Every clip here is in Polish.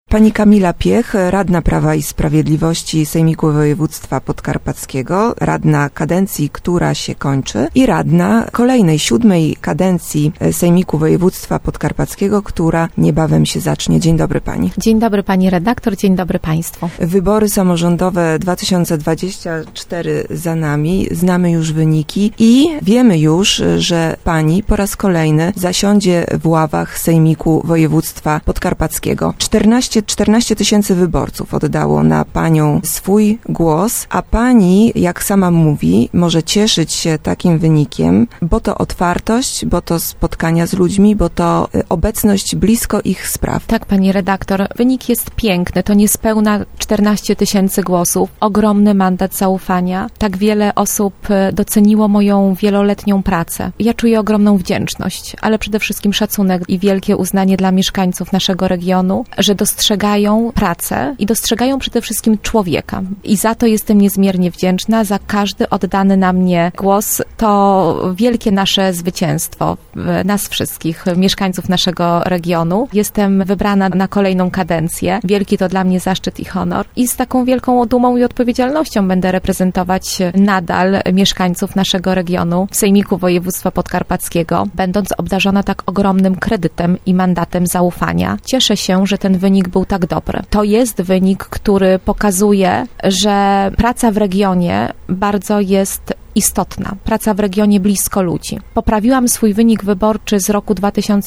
Pani Kamila Piech, radna Prawa i Sprawiedliwości Sejmiku Województwa Podkarpackiego, radna kadencji, która się kończy, i radna kolejnej, 7. kadencji Sejmiku Województwa Podkarpackiego, która niebawem się zacznie. Dzień dobry pani. Dzień dobry pani redaktor, dzień dobry państwu. Wybory samorządowe 2024 za nami, znamy już wyniki i wiemy już, że pani po raz kolejny zasiądzie w ławach Sejmiku Województwa Podkarpackiego. 14 tysięcy wyborców oddało na panią swój głos, a pani, jak sama mówi, może cieszyć się takim wynikiem, bo to otwartość, bo to spotkania z ludźmi, bo to obecność blisko ich spraw. Tak, pani redaktor, wynik jest piękny, to niespełna 14 tysięcy głosów, ogromny mandat zaufania. Tak wiele osób doceniło moją wieloletnią pracę. Ja czuję ogromną wdzięczność, ale przede wszystkim szacunek i wielkie uznanie dla mieszkańców naszego regionu, że dostrzegają pracę i dostrzegają przede wszystkim człowieka. I za to jestem niezmiernie wdzięczna, za każdy oddany na mnie głos. To wielkie nasze zwycięstwo, nas wszystkich, mieszkańców naszego regionu. Jestem wybrana na kolejną kadencję. Wielki to dla mnie zaszczyt i honor. I z taką wielką dumą i odpowiedzialnością będę reprezentować nadal mieszkańców naszego regionu w Sejmiku Województwa Podkarpackiego, będąc obdarzona tak ogromnym kredytem i mandatem zaufania. Cieszę się, że ten wynik był tak dobry. To jest wynik, który pokazuje, że praca w regionie bardzo jest istotna. Praca w regionie blisko ludzi. Poprawiłam swój wynik wyborczy z roku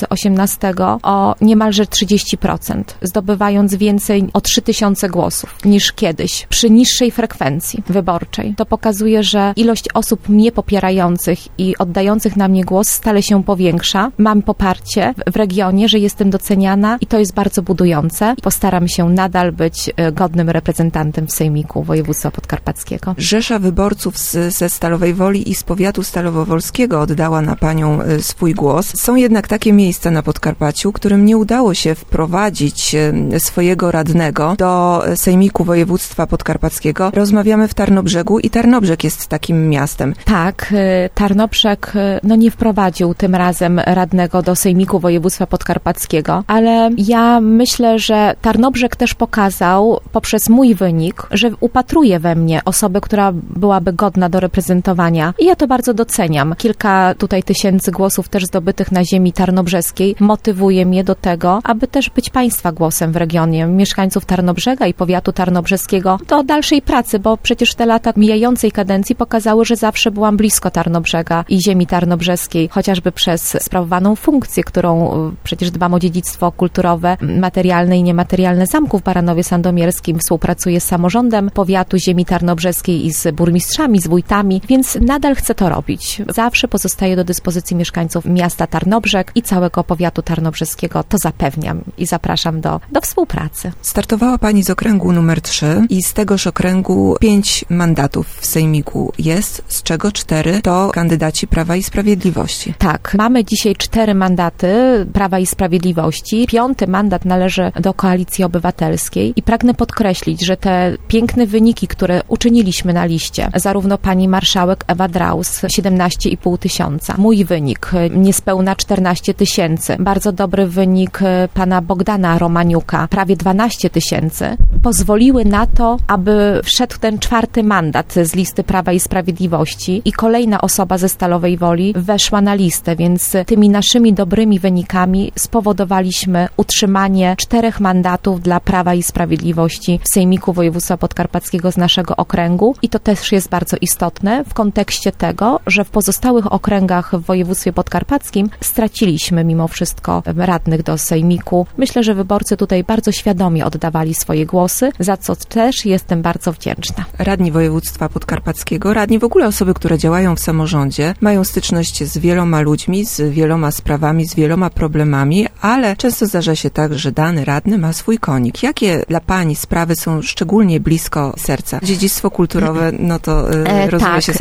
2018 o niemalże 30%, zdobywając więcej o 3000 głosów niż kiedyś, przy niższej frekwencji wyborczej. To pokazuje, że ilość osób mnie popierających i oddających na mnie głos stale się powiększa. Mam poparcie w regionie, że jestem doceniana i to jest bardzo budujące. Postaram się nadal być godnym reprezentantem w Sejmiku Województwa Podkarpackiego. Rzesza wyborców ze Stalowej Woli i z powiatu stalowowolskiego oddała na panią swój głos. Są jednak takie miejsca na Podkarpaciu, którym nie udało się wprowadzić swojego radnego do Sejmiku Województwa Podkarpackiego. Rozmawiamy w Tarnobrzegu i Tarnobrzeg jest takim miastem. Tak, Tarnobrzeg nie wprowadził tym razem radnego do Sejmiku Województwa Podkarpackiego, ale ja myślę, że Tarnobrzeg też pokazał poprzez mój wynik, że upatruje we mnie osobę, która byłaby godna do reprezentowania. I ja to bardzo doceniam. Kilka tutaj tysięcy głosów też zdobytych na ziemi tarnobrzeskiej motywuje mnie do tego, aby też być państwa głosem w regionie, mieszkańców Tarnobrzega i powiatu tarnobrzeskiego do dalszej pracy, bo przecież te lata mijającej kadencji pokazały, że zawsze byłam blisko Tarnobrzega i ziemi tarnobrzeskiej, chociażby przez sprawowaną funkcję, którą przecież dbam o dziedzictwo kulturowe, materialne i niematerialne zamku w Baranowie Sandomierskim. Współpracuję z samorządem powiatu ziemi tarnobrzeskiej i z burmistrzami, z wójtami, więc nadal chcę to robić. Zawsze pozostaję do dyspozycji mieszkańców miasta Tarnobrzeg i całego powiatu tarnobrzeskiego. To zapewniam i zapraszam do współpracy. Startowała pani z okręgu numer 3 i z tegoż okręgu 5 mandatów w Sejmiku jest, z czego 4 to kandydaci Prawa i Sprawiedliwości. Tak, mamy dzisiaj 4 mandaty Prawa i Sprawiedliwości. 5. mandat należy do Koalicji Obywatelskiej i pragnę podkreślić, że te piękne wyniki, które uczyniliśmy na liście, zarówno pani marszałek Ewa Draus, 17,5 tysiąca. Mój wynik, niespełna 14 tysięcy. Bardzo dobry wynik pana Bogdana Romaniuka, prawie 12 tysięcy. Pozwoliły na to, aby wszedł ten 4. mandat z listy Prawa i Sprawiedliwości i kolejna osoba ze Stalowej Woli weszła na listę, więc tymi naszymi dobrymi wynikami spowodowaliśmy utrzymanie 4 mandatów dla Prawa i Sprawiedliwości w Sejmiku Województwa Podkarpackiego z naszego okręgu i to też jest bardzo istotne w kontekście tego, że w pozostałych okręgach w województwie podkarpackim straciliśmy mimo wszystko radnych do Sejmiku. Myślę, że wyborcy tutaj bardzo świadomie oddawali swoje głosy, za co też jestem bardzo wdzięczna. Radni województwa podkarpackiego, radni w ogóle osoby, które działają w samorządzie, mają styczność z wieloma ludźmi, z wieloma sprawami, z wieloma problemami, ale często zdarza się tak, że dany radny ma swój konik. Jakie dla pani sprawy są szczególnie blisko serca? Dziedzictwo kulturowe, no to rozumie się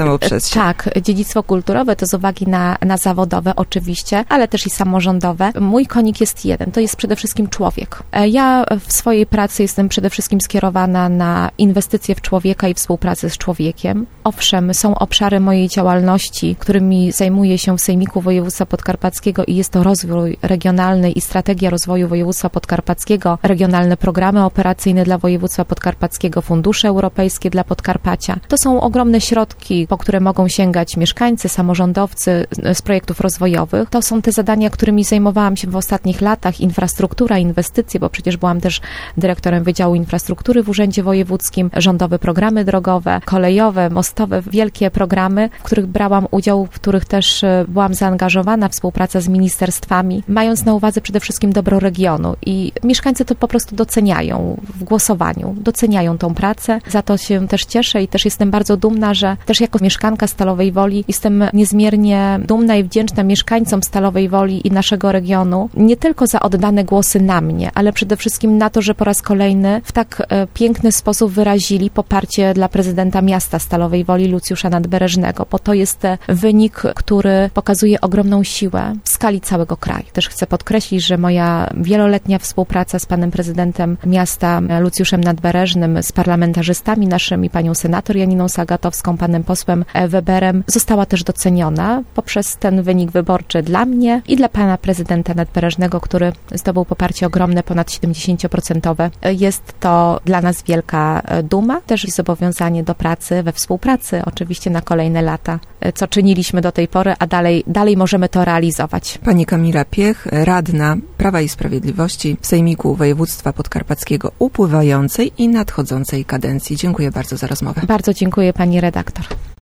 samoprzestrzeń. Tak, dziedzictwo kulturowe to z uwagi na zawodowe oczywiście, ale też i samorządowe. Mój konik jest jeden, to jest przede wszystkim człowiek. Ja w swojej pracy jestem przede wszystkim skierowana na inwestycje w człowieka i współpracę z człowiekiem. Owszem, są obszary mojej działalności, którymi zajmuję się w Sejmiku Województwa Podkarpackiego i jest to rozwój regionalny i strategia rozwoju województwa podkarpackiego, regionalne programy operacyjne dla województwa podkarpackiego, fundusze europejskie dla Podkarpacia. To są ogromne środki, po które mogą sięgać mieszkańcy, samorządowcy z projektów rozwojowych. To są te zadania, którymi zajmowałam się w ostatnich latach. Infrastruktura, inwestycje, bo przecież byłam też dyrektorem Wydziału Infrastruktury w Urzędzie Wojewódzkim, rządowe programy drogowe, kolejowe, mostowe, wielkie programy, w których brałam udział, w których też byłam zaangażowana, współpraca z ministerstwami, mając na uwadze przede wszystkim dobro regionu i mieszkańcy to po prostu doceniają w głosowaniu, doceniają tą pracę, za to się też cieszę i też jestem bardzo dumna, że też jako mieszkanka Stalowej Woli jestem niezmiernie dumna i wdzięczna mieszkańcom Stalowej Woli i naszego regionu, nie tylko za oddane głosy na mnie, ale przede wszystkim na to, że po raz kolejny w tak piękny sposób wyrazili poparcie dla prezydenta miasta Stalowej Woli, Lucjusza Nadbereżnego, bo to jest wynik, który pokazuje ogromną siłę w skali całego kraju. Też chcę podkreślić, że moja wieloletnia współpraca z panem prezydentem miasta Lucjuszem Nadbereżnym, z parlamentarzystami naszymi, panią senator Janiną Sagatowską, panem posłem Weberem, została też doceniona poprzez ten wynik wyborczy dla mnie i dla pana prezydenta Nadbereżnego, który zdobył poparcie ogromne, ponad 70%. Jest to dla nas wielka duma, też zobowiązanie do pracy, we współpracy oczywiście na kolejne lata, co czyniliśmy do tej pory, a dalej możemy to realizować. Pani Kamila Piech, radna Prawa i Sprawiedliwości w Sejmiku Województwa Podkarpackiego upływającej i nadchodzącej kadencji. Dziękuję bardzo za rozmowę. Bardzo dziękuję pani redaktor.